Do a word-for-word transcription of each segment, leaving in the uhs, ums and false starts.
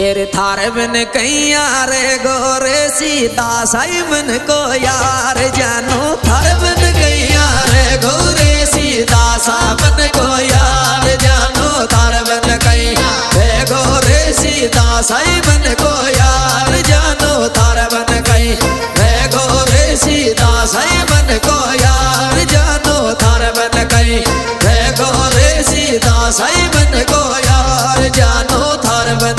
Array थारे मन कैया रे गोरे सीता साई मन को यार जानो थारे मन कैया रे गोरे सीता सा मन को यार जानो थारे मन कैया रे गोरे सीता साई मन को यार जानो थारे मन कैया रे गोरे सीता साई मन को यार जानो थारे मन कैया रे गोरे सीता साई मन को यार जानो थारे मन।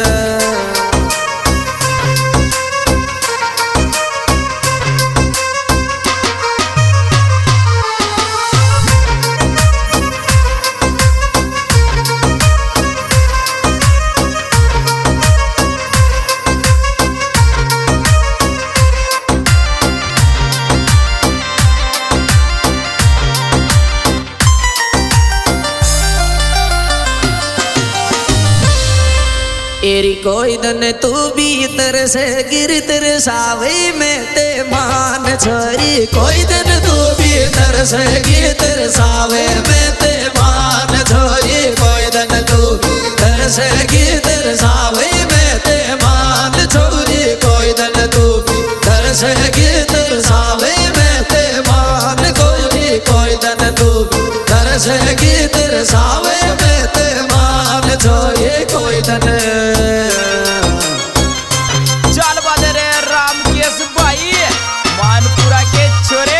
एरी कोई दन तू भीतर से गिर तेरे सावे में ते मान छोरी कोई दन तू भीतर से गिर तेरे सावे में ते मान छोरी कोई दन तू भीतर से गिर तेरे सावे में ते मान छोरी कोई दन तू भीतर से गिर तेरे सावे में ते मान छोरी कोई दन तू भीतर से गिर तेरे सावे में ते मान छोरी कोई दन। चाल बाजे रे रामकेश भाई मानपुरा के छोरे।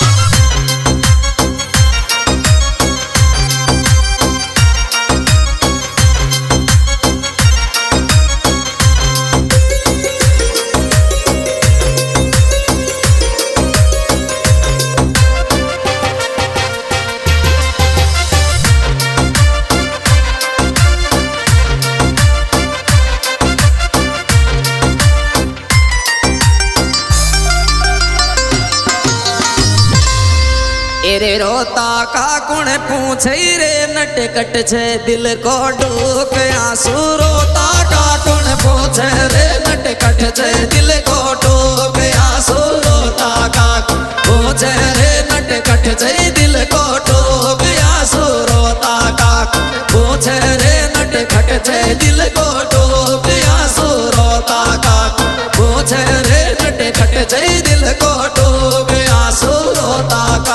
एरे रोता का कुण पूछे रे नट कट छे दिल को डूक आंसू रोता का कुण पूछे रे नट कट छे दिल को डूक आंसू रोता का पूछे रे नट कट छे दिल को डूक आंसू रोता का पूछे रे नट कट छे दिल को डूक आंसू रोता का पूछे रे नट कट छे दिल को डूक आंसू रोता का।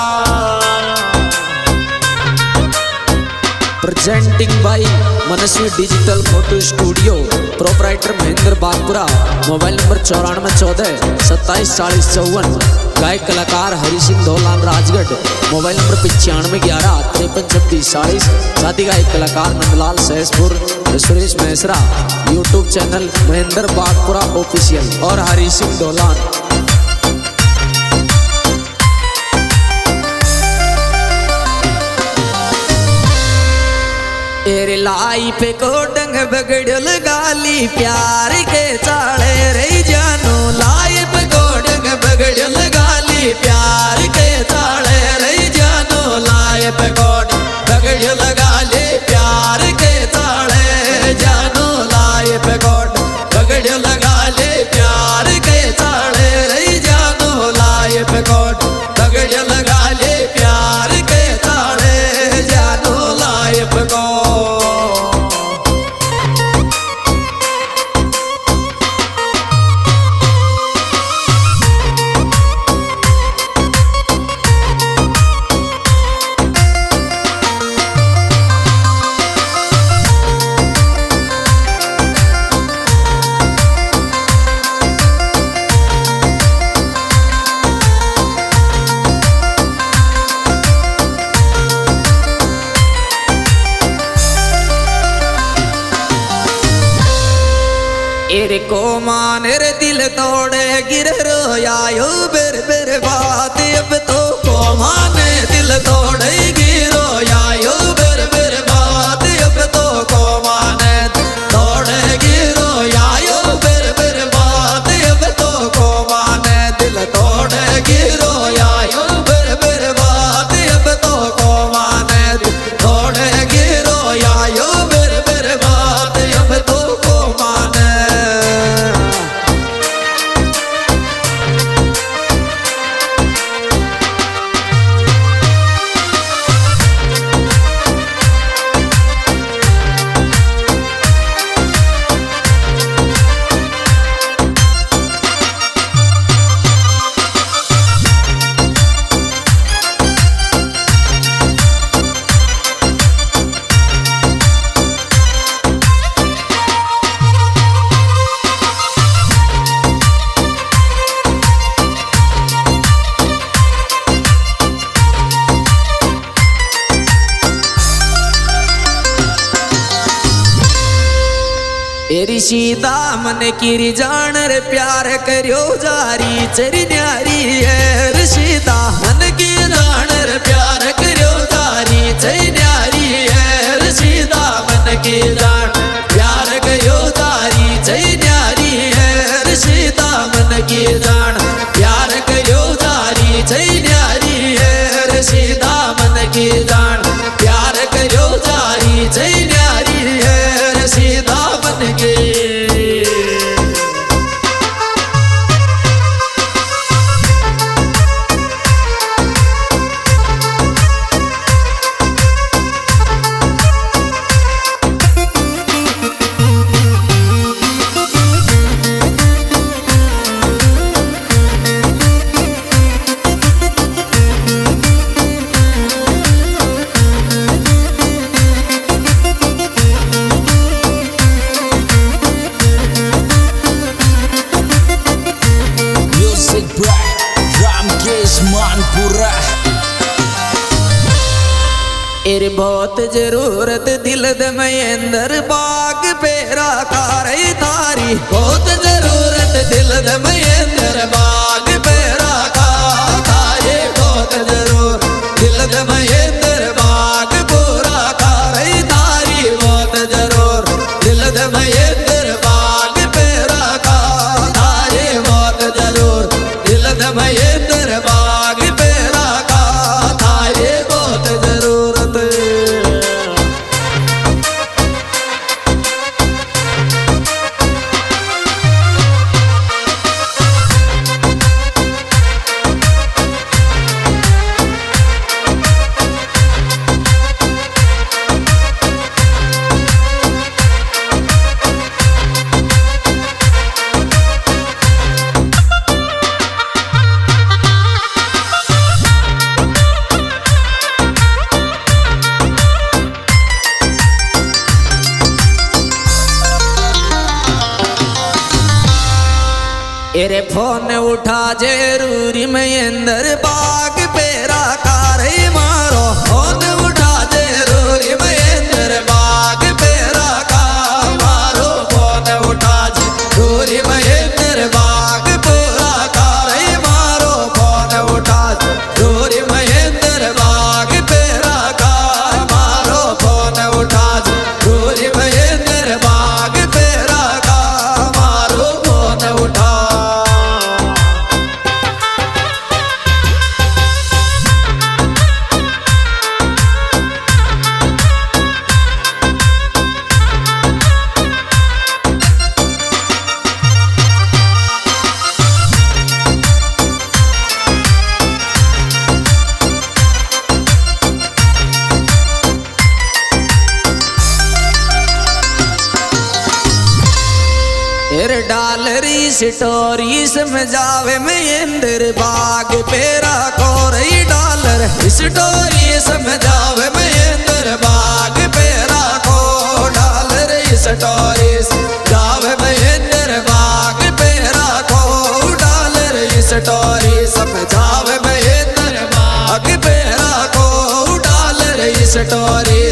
Presenting by Manasvi digital photo studio proprietor Mahendra Bagpura mobile number चौरानवे चौदह सत्ताईस चालीस चौवन गायक कलाकार हरि सिंह धौलान राजगढ़ मोबाइल नंबर पचानवे ग्यारह तिरपन छब्बीस चालीस साथी गायक कलाकार Nandlal Sahaspur Suresh Mehsara YouTube channel Mahendra Bagpura official और हरि सिंह धौलान। एरे लाई पे को डंग बगड़ल गाली प्यार के चाले रे जानो लाई पे को डंग बगड़ल गाली प्यार के चाले रे जानो लाई पे को बगड़ल गाली प्यार के चाले जानो लाई पे को बगड़ल गाली प्यार के चाले रे जानो लाई पे को बगड़ल गाली प्यार के चाले जानो लाई पे को। एरे को मान रे दिल तोड़े गिर रोयायो बेर बेर बात अब तो को मान दिल तोड़े गिरो यायो बेर बेर बात अब तो को मान तोड़े गिरो यायो बेर बेर बात अब तो को मान दिल तोड़े गिरो यायो बेर बेर बात अब तो को मान तोड़े गिरो यायो बेर बेर बात अब तो को मान। एरी सीधा मन की जान रे प्यार करियो जारी चरी न्यारी है रे सीधा मन की जान रे प्यार करियो जारी चरी न्यारी है रे सीधा मन की जान प्यार करियो जारी चरी न्यारी है रे सीधा मन की जान प्यार करियो जारी चरी न्यारी है रे सीधा मन की जान प्यार करियो जारी चरी न्यारी है रे सीधा मन की। एरे बहुत जरूरत दिल दे महेंद्र बाग पेरा कारी थारी बहुत जरूरत दिल दे महेंद्र बाग पेरा का थारे बहुत जरूर दिल दे महेंद्र बाग पूरा कारी थारी बहुत जरूर दिल दे महेंद्र बाग पेरा का थारे बहुत जरूर दिल दे महेंद्र बाग पेरा का थारे बहुत जरूर। एरे फोन उठा जरूरी महेंद्र बाग पेरा कारी मारो फोन उठा जरूरी महेंद्र बाग पेरा का मारो फोन उठा जरूरी महेंद्र बाग पूरा कारी मारो फोन उठा जरूरी महेंद्र बाग पेरा का मारो फोन उठा जरूरी महेंद्र बाग पेरा का मारो फोन उठा। एरे डालरी स्टोरी समझावे महेंद्र बाग पेरा कोरई डॉलर स्टोरी समझावे महेंद्र बाग पेरा को डॉलर स्टोरी समझावे महेंद्र बाग पेरा को डॉलर स्टोरी समझावे महेंद्र बाग पेरा को डॉलर स्टोरी